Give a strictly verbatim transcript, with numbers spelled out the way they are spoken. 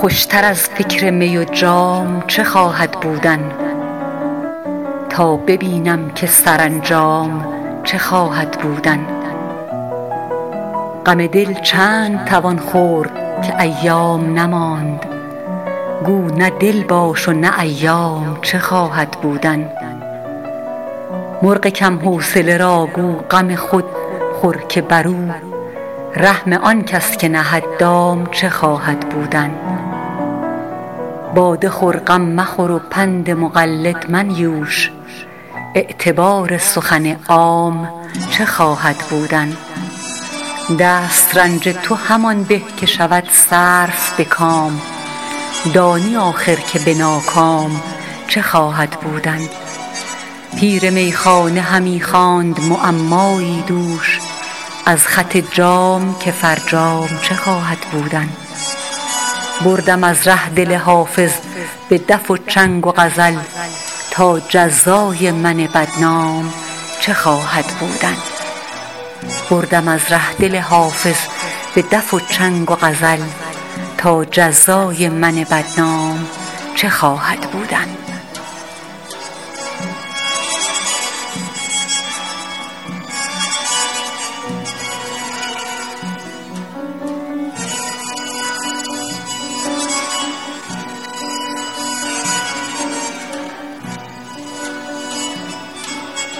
خوشتر از فکر می و جام چه خواهد بودن؟ تا ببینم که سرانجام چه خواهد بودن. غم دل چند توان خورد که ایام نماند، گو نه دل باش و نه ایام چه خواهد بودن. مرغ کم حوصله را گو غم خود خور که بر او رحم آن کس که نهد دام چه خواهد بودن. باده خور غم مخور و پند مقلد منیوش، اعتبار سخن عام چه خواهد بودن. دست رنج تو همان به که شود صرف به کام، دانی آخر که به ناکام چه خواهد بودن. پیر میخانه همی خواند معمایی دوش، از خط جام که فرجام چه خواهد بودن. بردم از ره دل حافظ به دف و چنگ و غزل، تا جزای من بدنام چه خواهد بودن. بردم از ره دل حافظ به دف و چنگ و غزل، تا جزای من بدنام چه خواهد بودن.